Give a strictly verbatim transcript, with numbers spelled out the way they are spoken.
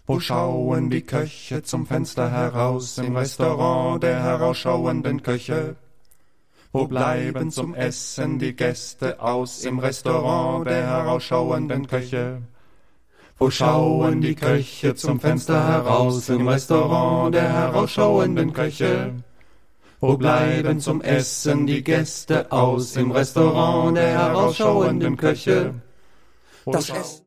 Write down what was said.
Wo schauen die Köche zum Fenster heraus im Restaurant der herausschauenden Köche? Wo bleiben zum Essen die Gäste aus im Restaurant der herausschauenden Köche? Wo schauen die Köche zum Fenster heraus im Restaurant der herausschauenden Köche? Wo bleiben zum Essen die Gäste aus im Restaurant der herausschauenden Köche? Das Essen